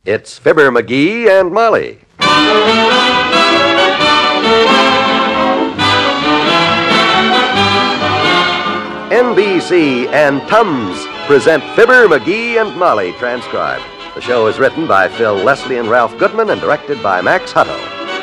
It's Fibber McGee and Molly. NBC and Tums present Fibber, McGee, and Molly, transcribed. The show is written by Phil Leslie and Ralph Goodman and directed by Max Hutto.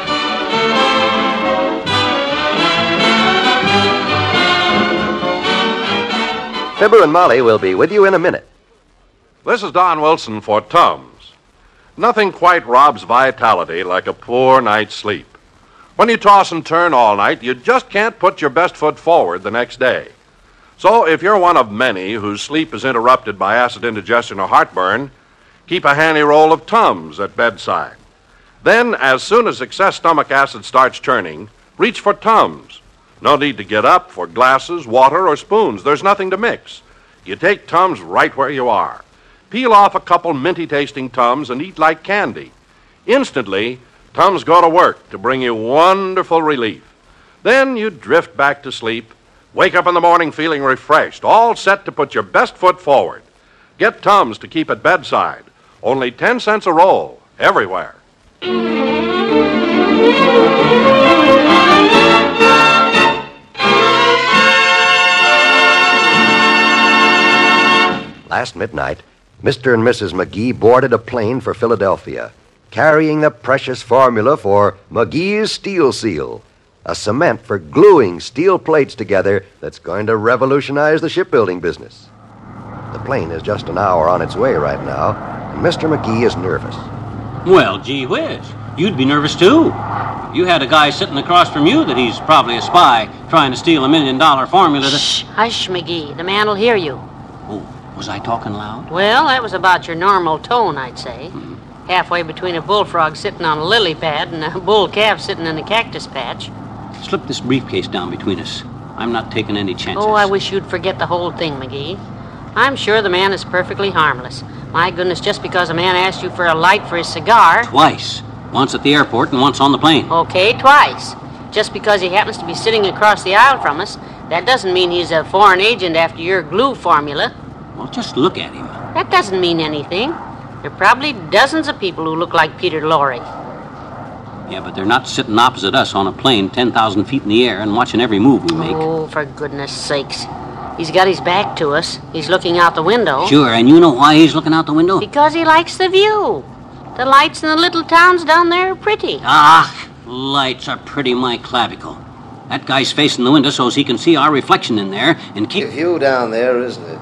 Fibber and Molly will be with you in a minute. This is Don Wilson for Tums. Nothing quite robs vitality like a poor night's sleep. When you toss and turn all night, you just can't put your best foot forward the next day. So if you're one of many whose sleep is interrupted by acid indigestion or heartburn, keep a handy roll of Tums at bedside. Then, as soon as excess stomach acid starts churning, reach for Tums. No need to get up for glasses, water, or spoons. There's nothing to mix. You take Tums right where you are. Peel off a couple minty-tasting Tums and eat like candy. Instantly, Tums go to work to bring you wonderful relief. Then you drift back to sleep, wake up in the morning feeling refreshed, all set to put your best foot forward. Get Tums to keep at bedside. Only 10 cents a roll, everywhere. Last midnight, Mr. and Mrs. McGee boarded a plane for Philadelphia, carrying the precious formula for McGee's Steel Seal, a cement for gluing steel plates together that's going to revolutionize the shipbuilding business. The plane is just an hour on its way right now, and Mr. McGee is nervous. Well, gee whiz, you'd be nervous too. You had a guy sitting across from you that he's probably a spy trying to steal $1 million formula that... Shh, hush, McGee. The man will hear you. Oh, was I talking loud? Well, that was about your normal tone, I'd say. Halfway between a bullfrog sitting on a lily pad and a bull calf sitting in a cactus patch. Slip this briefcase down between us. I'm not taking any chances. Oh, I wish you'd forget the whole thing, McGee. I'm sure the man is perfectly harmless. My goodness, just because a man asked you for a light for his cigar... Twice. Once at the airport and once on the plane. Okay, twice. Just because he happens to be sitting across the aisle from us, that doesn't mean he's a foreign agent after your glue formula. Well, just look at him. That doesn't mean anything. There are probably dozens of people who look like Peter Lorre. Yeah, but they're not sitting opposite us on a plane 10,000 feet in the air and watching every move we make. Oh, for goodness sakes. He's got his back to us. He's looking out the window. Sure, and you know why he's looking out the window? Because he likes the view. The lights in the little towns down there are pretty. Ah, lights are pretty, my clavicle. That guy's facing the window so he can see our reflection in there and keep... The view down there, isn't it?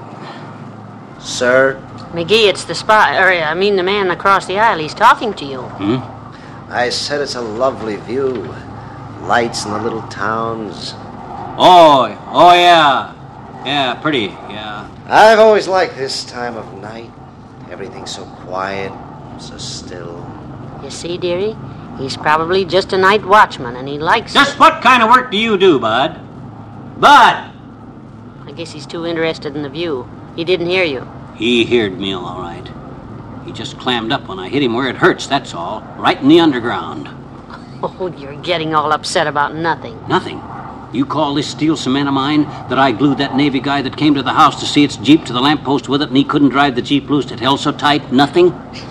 Sir? McGee, it's the the man across the aisle. He's talking to you. I said it's a lovely view. Lights in the little towns. Oh, yeah. Yeah, pretty, yeah. I've always liked this time of night. Everything's so quiet, so still. You see, dearie? He's probably just a night watchman, and he likes Just what kind of work do you do, Bud? Bud! I guess he's too interested in the view. He didn't hear you. He heard me all right. He just clammed up when I hit him where it hurts, that's all. Right in the underground. Oh, you're getting all upset about nothing. Nothing? You call this steel cement of mine that I glued that Navy guy that came to the house to see its Jeep to the lamppost with it and he couldn't drive the Jeep loose, it held so tight? Nothing?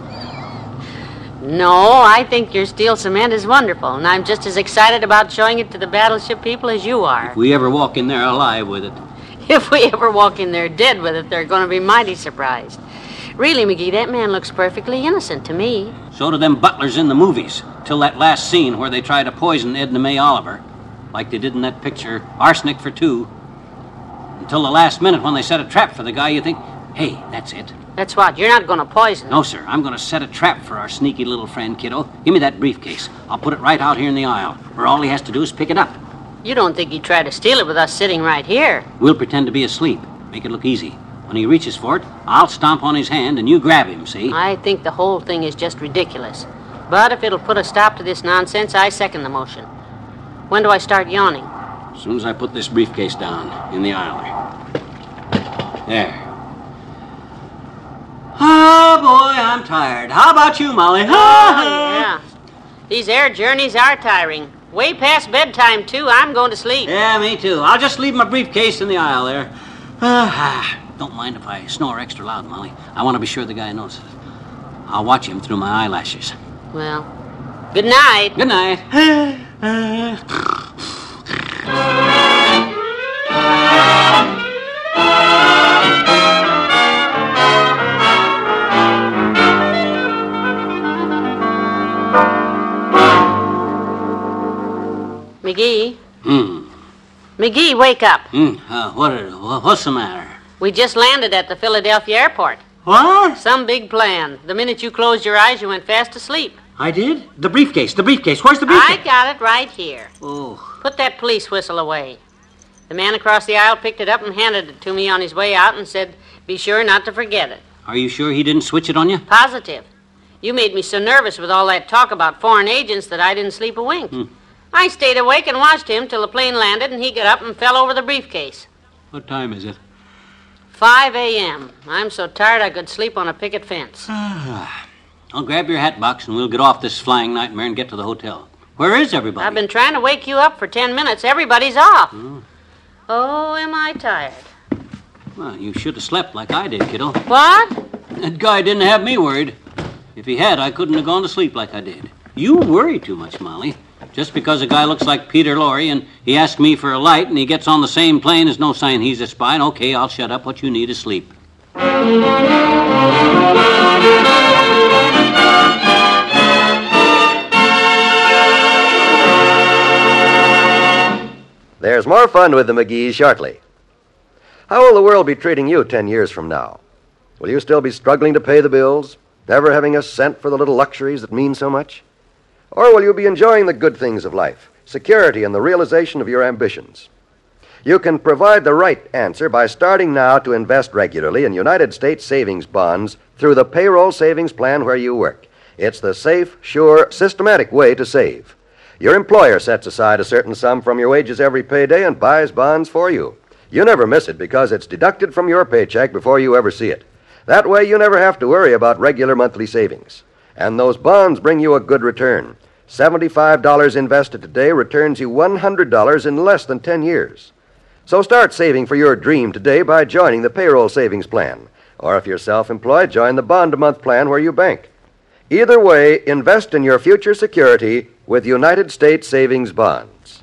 No, I think your steel cement is wonderful, and I'm just as excited about showing it to the battleship people as you are. If we ever walk in there alive with it. If we ever walk in there dead with it, they're going to be mighty surprised. Really, McGee, that man looks perfectly innocent to me. So do them butlers in the movies, till that last scene where they try to poison Edna May Oliver, like they did in that picture, Arsenic for Two. Until the last minute when they set a trap for the guy, you think, hey, that's it. That's what? You're not going to poison him? No, sir. I'm going to set a trap for our sneaky little friend, kiddo. Give me that briefcase. I'll put it right out here in the aisle, where all he has to do is pick it up. You don't think he'd try to steal it with us sitting right here? We'll pretend to be asleep. Make it look easy. When he reaches for it, I'll stomp on his hand and you grab him, see? I think the whole thing is just ridiculous. But if it'll put a stop to this nonsense, I second the motion. When do I start yawning? As soon as I put this briefcase down in the aisle there. Oh, boy, I'm tired. How about you, Molly? Yeah. These air journeys are tiring. Way past bedtime, too. I'm going to sleep. Yeah, me too. I'll just leave my briefcase in the aisle there. Don't mind if I snore extra loud, Molly. I want to be sure the guy knows it. I'll watch him through my eyelashes. Well, good night. Good night. McGee? McGee, wake up. What's the matter? We just landed at the Philadelphia airport. What? Some big plan. The minute you closed your eyes, you went fast asleep. I did? The briefcase. Where's the briefcase? I got it right here. Oh. Put that police whistle away. The man across the aisle picked it up and handed it to me on his way out and said, be sure not to forget it. Are you sure he didn't switch it on you? Positive. You made me so nervous with all that talk about foreign agents that I didn't sleep a wink. I stayed awake and watched him till the plane landed and he got up and fell over the briefcase. What time is it? 5 a.m. I'm so tired I could sleep on a picket fence. I'll grab your hat box and we'll get off this flying nightmare and get to the hotel. Where is everybody? I've been trying to wake you up for 10 minutes. Everybody's off. Oh, am I tired. Well, you should have slept like I did, kiddo. What? That guy didn't have me worried. If he had, I couldn't have gone to sleep like I did. You worry too much, Molly. Just because a guy looks like Peter Lorre and he asks me for a light and he gets on the same plane is no sign he's a spy. Okay, I'll shut up. What you need is sleep. There's more fun with the McGees shortly. How will the world be treating you 10 years from now? Will you still be struggling to pay the bills, never having a cent for the little luxuries that mean so much? Or will you be enjoying the good things of life, security, and the realization of your ambitions? You can provide the right answer by starting now to invest regularly in United States savings bonds through the payroll savings plan where you work. It's the safe, sure, systematic way to save. Your employer sets aside a certain sum from your wages every payday and buys bonds for you. You never miss it because it's deducted from your paycheck before you ever see it. That way you never have to worry about regular monthly savings. And those bonds bring you a good return. $75 invested today returns you $100 in less than 10 years. So start saving for your dream today by joining the payroll savings plan. Or if you're self-employed, join the bond-a-month plan where you bank. Either way, invest in your future security with United States savings bonds.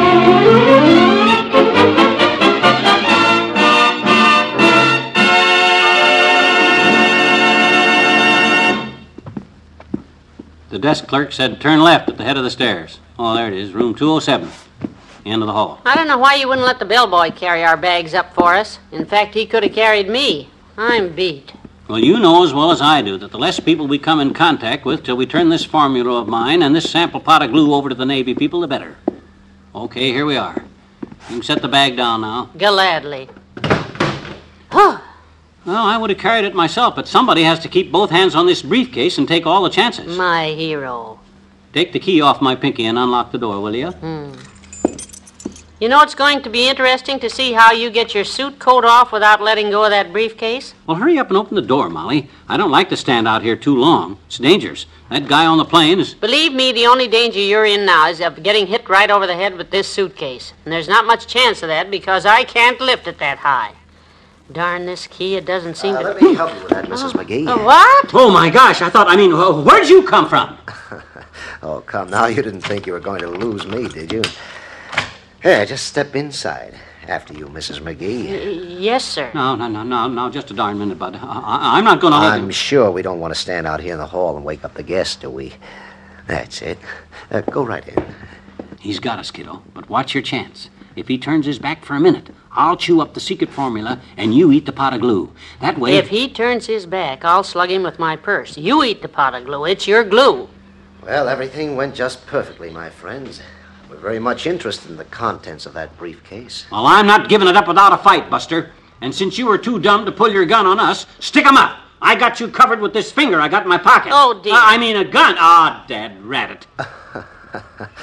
The desk clerk said turn left at the head of the stairs. Oh, there it is, room 207, end of the hall. I don't know why you wouldn't let the bellboy carry our bags up for us. In fact, he could have carried me. I'm beat. Well, you know as well as I do that the less people we come in contact with till we turn this formula of mine and this sample pot of glue over to the Navy people, the better. Okay, here we are. You can set the bag down now. Gladly. Huh. Well, I would have carried it myself, but somebody has to keep both hands on this briefcase and take all the chances. My hero. Take the key off my pinky and unlock the door, will you? You know, it's going to be interesting to see how you get your suit coat off without letting go of that briefcase. Well, hurry up and open the door, Molly. I don't like to stand out here too long. It's dangerous. That guy on the plane is... Believe me, the only danger you're in now is of getting hit right over the head with this suitcase. And there's not much chance of that because I can't lift it that high. Darn this key, it doesn't seem to... Let me help you with that, Mrs. McGee. What? Oh, my gosh, where'd you come from? Oh, come now, you didn't think you were going to lose me, did you? Here, just step inside. After you, Mrs. McGee. Yes, sir. No, just a darn minute, bud. I'm not going to let him... I'm sure we don't want to stand out here in the hall and wake up the guests, do we? That's it. Go right in. He's got us, kiddo, but watch your chance. If he turns his back for a minute, I'll chew up the secret formula and you eat the pot of glue. That way... If he turns his back, I'll slug him with my purse. You eat the pot of glue. It's your glue. Well, everything went just perfectly, my friends. We're very much interested in the contents of that briefcase. Well, I'm not giving it up without a fight, Buster. And since you were too dumb to pull your gun on us, stick 'em up. I got you covered with this finger I got in my pocket. Oh, dear. A gun. Ah, dad rat it.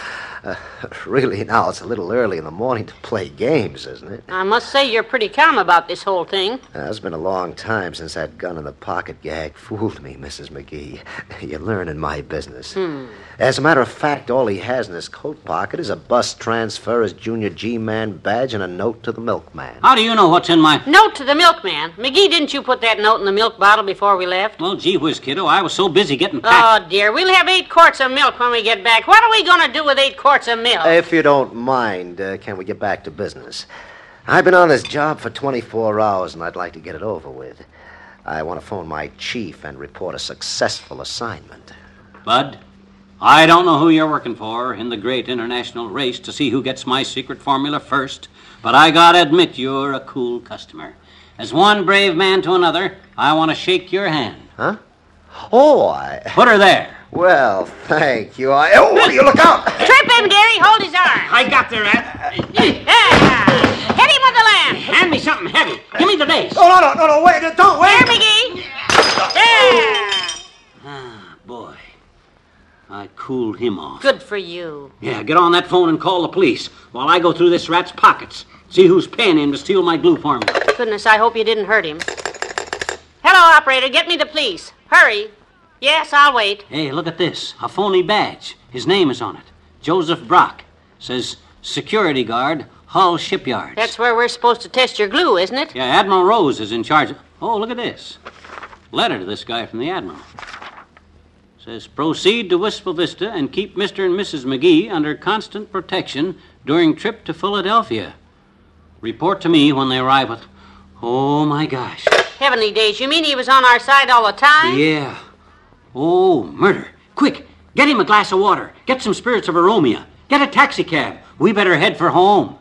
Really, now, it's a little early in the morning to play games, isn't it? I must say you're pretty calm about this whole thing. It's been a long time since that gun in the pocket gag fooled me, Mrs. McGee. You learn in my business. As a matter of fact, all he has in his coat pocket is a bus transfer, his Junior G-Man badge, and a note to the milkman. How do you know what's in my... Note to the milkman. McGee, didn't you put that note in the milk bottle before we left? Well, gee whiz, kiddo, I was so busy getting packed. Oh, dear. We'll have 8 quarts of milk when we get back. What are we going to do with 8 quarts of milk? If you don't mind, can we get back to business? I've been on this job for 24 hours, and I'd like to get it over with. I want to phone my chief and report a successful assignment. Bud, I don't know who you're working for in the great international race to see who gets my secret formula first, but I gotta admit you're a cool customer. As one brave man to another, I want to shake your hand. Huh? Oh, Put her there. Well, thank you. Oh, you look out! Trip him, Gary. Hold his arm. I got the rat. Hit him with the lamp. Hand me something heavy. Give me the base. Oh, no, wait, don't wait! There, McGee. There. Ah, boy. I cooled him off. Good for you. Yeah, get on that phone and call the police while I go through this rat's pockets. See who's paying him to steal my glue for me. Goodness, I hope you didn't hurt him. Hello, operator. Get me the police. Hurry. Yes, I'll wait. Hey, look at this. A phony badge. His name is on it. Joseph Brock. Says security guard, Hull Shipyards. That's where we're supposed to test your glue, isn't it? Yeah, Admiral Rose is in charge of... Oh, look at this. Letter to this guy from the Admiral. Says, proceed to Wistful Vista and keep Mr. and Mrs. McGee under constant protection during trip to Philadelphia. Report to me when they arrive with... Oh, my gosh. Heavenly days, you mean he was on our side all the time? Yeah. Oh, murder. Quick, get him a glass of water. Get some spirits of aromia. Get a taxi cab. We better head for home.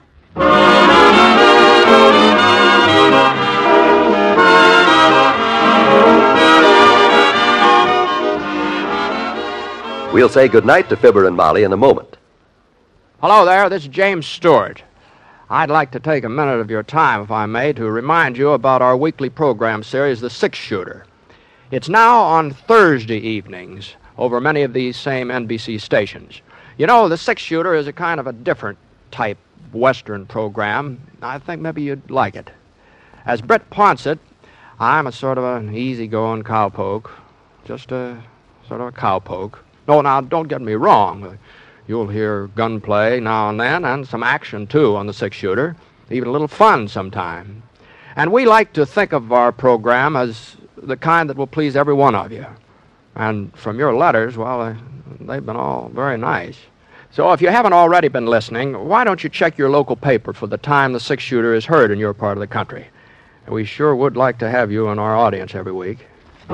We'll say goodnight to Fibber and Molly in a moment. Hello there, this is James Stewart. I'd like to take a minute of your time, if I may, to remind you about our weekly program series, The Six Shooter. It's now on Thursday evenings over many of these same NBC stations. You know, The Six Shooter is a kind of a different type Western program. I think maybe you'd like it. As Britt Ponsett, I'm a sort of an easygoing cowpoke. Just a sort of a cowpoke. No, now, don't get me wrong. You'll hear gunplay now and then, and some action, too, on The Six Shooter. Even a little fun sometime. And we like to think of our program as the kind that will please every one of you. And from your letters, well, they've been all very nice. So if you haven't already been listening, why don't you check your local paper for the time The Six Shooter is heard in your part of the country? We sure would like to have you in our audience every week.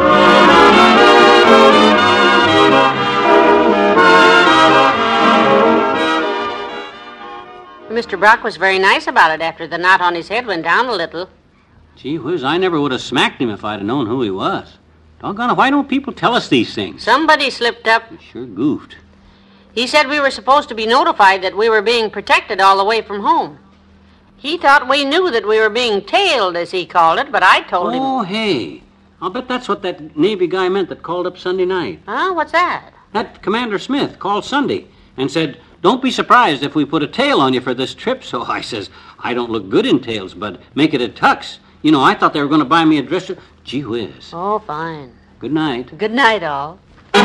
Mr. Brock was very nice about it after the knot on his head went down a little. Gee whiz, I never would have smacked him if I'd have known who he was. Doggone it, why don't people tell us these things? Somebody slipped up. Sure goofed. He said we were supposed to be notified that we were being protected all the way from home. He thought we knew that we were being tailed, as he called it, but I told him... Oh, hey. I'll bet that's what that Navy guy meant that called up Sunday night. Huh? What's that? That Commander Smith called Sunday and said, don't be surprised if we put a tail on you for this trip. So I says, I don't look good in tails, but make it a tux. You know, I thought they were going to buy me a dresser. Gee whiz. Oh, fine. Good night. Good night, all.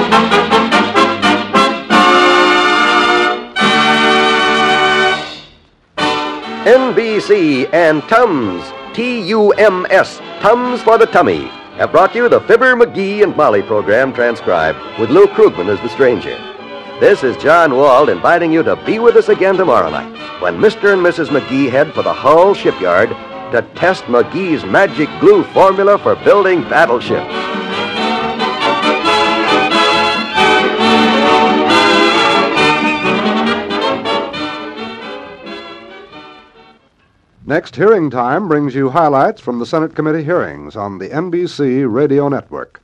NBC and Tums, T-U-M-S, Tums for the Tummy, have brought you the Fibber, McGee, and Molly program transcribed with Lou Krugman as the stranger. This is John Wald inviting you to be with us again tomorrow night when Mr. and Mrs. McGee head for the Hull Shipyard to test McGee's magic glue formula for building battleships. Next hearing time brings you highlights from the Senate committee hearings on the NBC Radio Network.